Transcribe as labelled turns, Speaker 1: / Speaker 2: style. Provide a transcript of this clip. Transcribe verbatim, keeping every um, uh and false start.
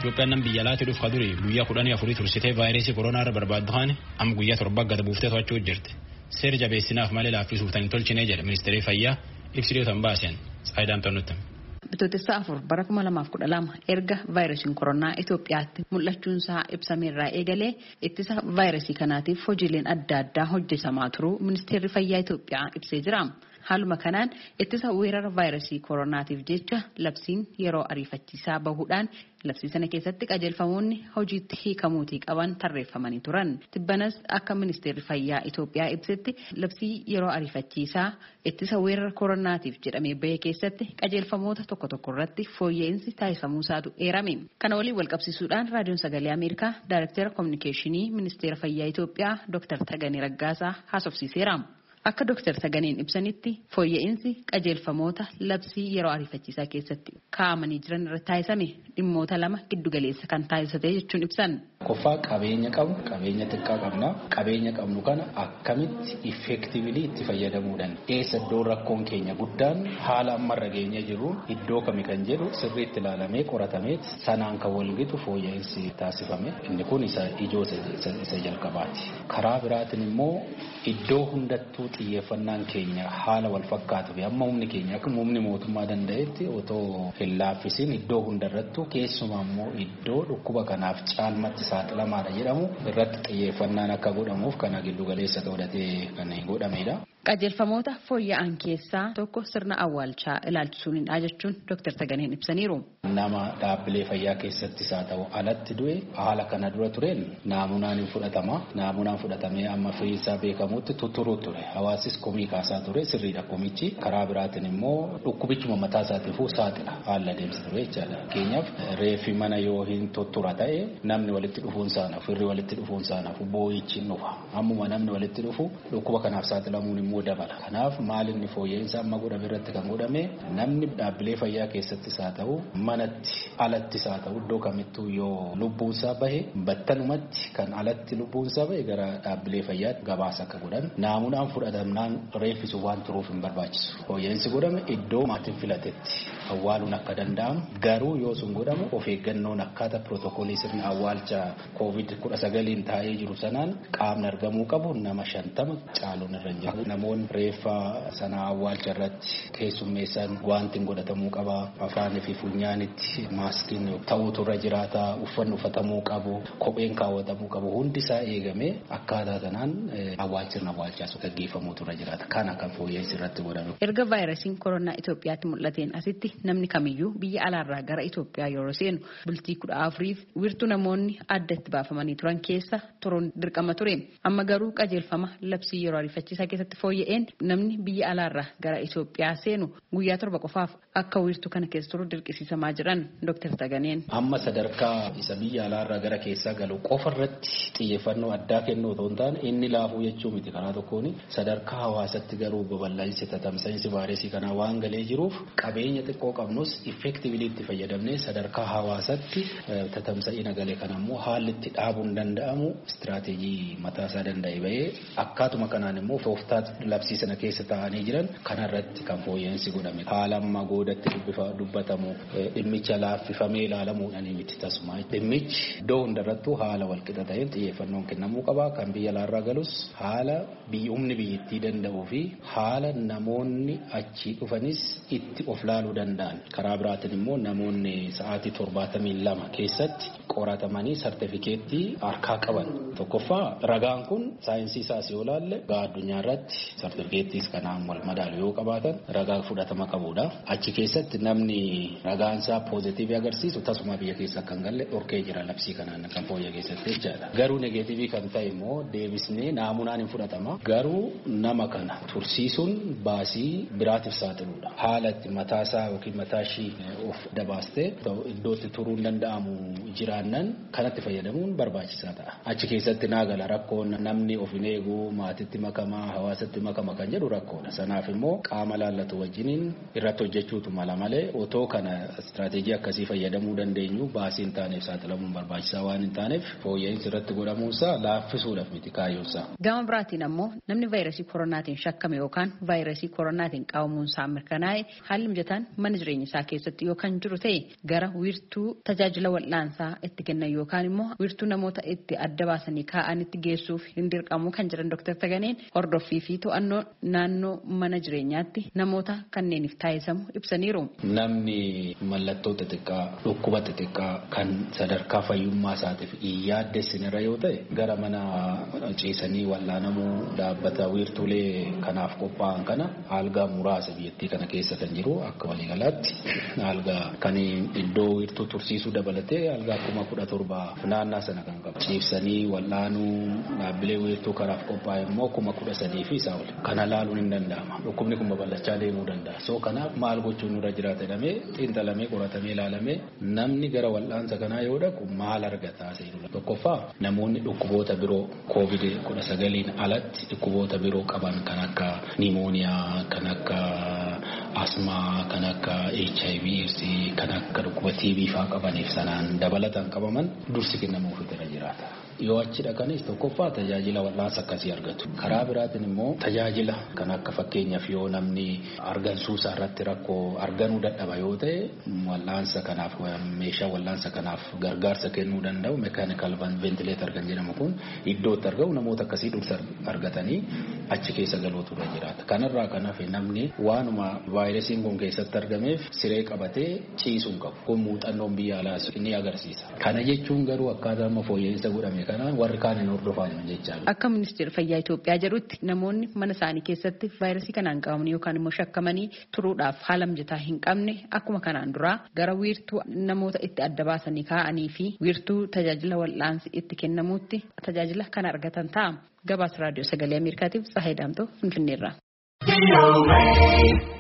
Speaker 1: Itoophiyaan nam biyya laati dhuuf kaduri guyyaa kudhanii afurii tursitee vaayirasii koronaa irra barbaaddu haani amma guyyaa torba gada buuftee to'achuu jirti. Seera jabeessinaaf malee laaffisuuf tan hin tolchine jedha ministeerri fayyaa ibsidootan baasen Saayidaan Tonnutti.
Speaker 2: Bitootessa afur bara kuma lamaaf kudha lama erga vaayirasiin koronaa Itoophiyaatti mul'achuunsaa ibsameerraa eegalee ittisa vaayirasii kanaatiif hojiileen adda addaa hojjetamaa turuu ministeerri fayyaa Itoophiyaa ibsee jira. Haaluma kanaan ittisa weerara vaayirasii koronaatiif jecha labsiin yeroo ariifachiisaa bahuudhaan labsii sana keessatti qajeelfamoonni hojiitti hiikamuutii qaban tarreeffamanii turan. Tibbanas akka ministeerri fayyaa Itoophiyaa ibsetti labsii yeroo ariifachiisaa ittisa weerara koronaatiif jedhamee bahee keessatti qajeelfamoota tokko tokko irratti fooyya'insi taasifamuusaatu eerame. Kana waliin wal qabsiisuudhaan raadiyoon sagalee Ameerikaa Daayirektara Kominikeeshinii ministeera fayyaa Itoophiyaa Dooktar Tagaanii Raggaasaa haasofsiiseera. Akka Dooktar Taganeen ibsanitti fooyya'insi qajeelfamoota labsii yeroo ariifachiisaa keessatti kaa'amanii jiran irratti taasisame dhimmoota lama giddugaleessa kan taasisate jechuun ibsan.
Speaker 3: Qoffaa qabeenya qabnu qabeenya xiqqaa qabna qabeenya qabnu kana akkamitti effektiivili itti fayyadamuudhaan eessa iddoo rakkoon keenya guddaan haala ammarra geenye jiru iddoo kami kan jedhu sirriitti ilaalamee qoratamee sanaan kan walgitu fooyya'insi taasifame inni kun isa ijoo isa jalqabaati. Karaa biraatiin immoo iddoo hundattuu xiyyeeffannaan keenya haala wal fakkaatu fi amma humni keenya akka humni mootummaa danda'etti otoo hin laaffisiin iddoo hundarrattuu keessumaa immoo iddoo dhukkuba kanaaf caalmatti saaxilamaadha jedhamu irratti xiyyeeffannaan akka godhamuuf kana giddu galeessa godhatee kan godhamedha.
Speaker 2: Qajeelfamoota fooyya'an keessaa tokko sirna awwaalchaa ilaalchisuunidha jechuun Dooktar Taganeen ibsaniiru.
Speaker 3: Nama dhaabbilee fayyaa keessattis haa ta'u alatti du'e haala kana dura tureen naamunaan hin fudhatama. Naamunaan fudhatamee amma firii isaa beekamutti tutturuu ture. Hawaasis komii kaasaa ture sirriidha komichi. Karaa biraatiin immoo dhukkubichuma mataa isaatiifuu saaxila haala deemsa ture jechaadha. Fakkeenyaaf reeffi mana yoo hin tuttura ta'e namni walitti dhufuun saanaaf firri walitti dhufuun saanaaf boo'ichi hin dhufa. Ammuma namni walitti dhufu dhukkuba kanaaf saaxilamuun immoo dabala. Kanaaf maalinni fooyya'insa amma godhame irratti kan godhame namni dhaabbilee fayyaa keessattis haa ta'u manatti alattis haa ta'u iddoo kamittuu yoo lubbuunsaa bahe battanumatti kan alatti lubbuunsaa bahe gara dhaabbilee fayyaatti gabaasa akka godhan naamunaan fudhatamnaan reeffisu waan turuuf hin barbaachisu. Fooyya'insi godhame iddoo maatiin filatetti awwaaluun akka danda'amu garuu yoo sun godhamu of eeggannoon akkaataa pirootokoolii sirna awwaalcha koovid kudha sagaliin taa'ee jiru sanaan qaamni argamuu qabu nama shantama caaluun irra jiru. Namoonni reeffa sana awwaalcha irratti keessummeessan wanti godhatamuu qaba. Afaanii fi funyaanitti maaskiin ta'uutu irra jiraata. Uffanni uffatamuu qabu. Kopheen kaawwatamuu qabu. Hundi isaa eegamee akkaataa sanaan awwaalchirna awwaalchaas gaggeeffamuutu irra jiraata. Kana kan fooyya'insi irratti godhame.
Speaker 2: Erga vaayirasiin koronaa Itoophiyaatti mul'ateen asitti namni kamiyyuu biyya alaarraa gara Itoophiyaa yeroo seenu bultii kudha afuriif wiirtuu namoonni adda itti baafamanii turan keessa turuun dirqama ture. Amma garuu qajeelfama labsii yeroo ariifachiisaa keessatti fooyya'een namni biyya alaarraa gara Itoophiyaa seenu guyyaa torba qofaaf akka wiirtuu kana keessa turu dirqisiisamaa jiran Dooktar Taganeen.
Speaker 3: Amma sadarkaa isa biyya alaarraa gara keessaa galu qofa irratti xiyyeeffannoo addaa kennuu otoo hin taane inni laafuu jechuu miti karaa tokkoon sadarkaa hawaasatti garuu babal'insi tatamsa'insi vaayirasii kanaa waan galee jiruuf qabeenya xiqqoo qabnus effektiivili itti fayyadamnee sadarkaa hawaasatti tatamsa'ina galee kana immoo haalli itti dhaabuun danda'amu istiraateejii mataa isaa danda'e bahee akkaatuma kanaan immoo tooftaa labsii sana keessa taa'anii jiran kanarratti kan fooyya'insi godhame. Haala amma goodatti dubbatamu dhimmicha laaffifamee ilaalamuudhaan miti tasuma. Dhimmichi iddoo hundarrattuu haala walqixa ta'een xiyyeeffannoon kennamuu qaba. Kan biyya alaarraa galus haala humni biyyattii danda'uu fi haala namoonni achii dhufanis itti of laaluu danda'an. Karaa biraatiin immoo namoonni sa'aatii torbaatamii lama keessatti qoratamanii sartifikeettii harkaa qaban. Tokkoffaa ragaan kun saayinsii isaas yoo laalle gaa addunyaa irratti sartifikeettiis kanaan wal madaalu yoo qabaatan ragaa fudhatama qabudha. Achi keessatti namni ragaan isaa poozitiivii agarsiisu tasuma biyya keessa kan galle dhorkee jira labsii kanaan kan fooyya keessatti jechaadha. Garuu negeetiivii kan ta'e immoo deebisnee naamunaan hin fudhatama. Garuu nama kana tursiisuun baasii biraatiif saaxiludha. Haala itti mataasaa yookiin mataashii of dabaastee iddootti turuu hin danda'amu jiraannan kanatti fayyadamuun barbaachisaa ta'a. Achi keessatti naagala rakkoon namni of hin eegu maatitti makamaa hawaasatti makama kan jedhu rakkoodha. Sanaaf immoo qaama laallatu wajjiniin irratti hojjechuutu mala malee otoo kana istiraatiijii akkasii fayyadamuu dandeenyu baasii hin taaneef saaxilamuun barbaachisaa waan hin taaneef fooyya'insi irratti godhamuunsaa laaffisuudhaaf miti kaayyoonsaa.
Speaker 2: Gama biraatiin ammoo namni vaayirasii koronaatiin shakkame yookaan vaayirasii koronaatiin qabamuunsaa mirkanaa'e haalli mijataan mana jireenya isaa keessatti yookaan jiru ta'e gara wiirtuu tajaajila wal'aansaa itti kennan yookaan immoo wiirtuu namoota itti adda baasanii kaa'anitti geessuuf hin dirqamu kan jiran Dooktar Taganeen hordoffii fi to'annoo naannoo mana jireenyaatti namoota kanneeniif taasisamu ibsaniiru.
Speaker 3: Namni mallattoo xixiqqaa dhukkuba xixiqqaa kan sadarkaa fayyummaa isaatiif hin yaaddessinirra yoo ta'e gara mana ciisanii wal'aanamuu dhaabbata wiirtuulee kanaaf qophaa'an kana algaa muraasa biyyattii kana keessa kan jiru akka waliigalaatti algaa kan iddoo wiirtuu tursiisuu dabalatee algaa kuma kudha torba naannaa sana kan qabu. Ciibsanii wal'aanuu dhaabbilee wiirtuu kanaaf qophaa'e immoo kuma kudha sadii fi isaa ol. Kana laaluun hin danda'ama. Dhukkubni kun babal'achaa deemuu danda'a. So kanaaf maal gochuun nurra jiraata jedhamee xiinxalamee qoratamee ilaalamee namni gara wal'aansa kanaa yoo dhaqu maal argataa seerudha. Tokkoffaa namoonni dhukkuboota biroo koovid kudha sagaliin alatti dhukkuboota biroo qaban kan akka niimooniyaa kan akka asmaa kan akka H I V kan akka dhukkuba T B faa qabaniif sanaan dabalataan qabaman dursi kennamuufi irra jiraata. Yoo achi dhaqanis tokkoffaa tajaajila wal'aansa akkasii argatu. Karaa biraatiin immoo tajaajila kan akka fakkeenyaaf yoo namni argansuusaa irratti rakkoo arganuu dadhaba yoo ta'e wal'aansa kanaaf meeshaa wal'aansa kanaaf gargaarsa kennuu danda'u mechanical ventilator kan jedhamu kun iddootti argamu namoota akkasii dursa argatanii achi keessa galuutu irra jiraata. Kanarraa kanaaf namni waanuma vaayirasiin kun keessatti argameef siree qabatee ciisuun qabu. Kun muuxannoon biyya alaas ni agarsiisa. Kana jechuun garuu akkaataa amma fooyya'insa godhame kanaan warri kaan hin hordofan jechaa.
Speaker 2: Akka ministeera fayyaa Itoophiyaa jedhutti namoonni mana isaanii keessatti vaayirasii kanaan qabamanii yookaan immoo shakkamanii turuudhaaf haala mijataa hin qabne akkuma kanaan duraa gara wiirtuu namoota itti adda baasanii kaa'anii fi wiirtuu tajaajila wal'aansi itti kennamuutti tajaajila kana argatan ta'a. Gabaasa raadiyoo sagalee Ameerikaatiif Tsahaay Daamtoo Finfinneerraa.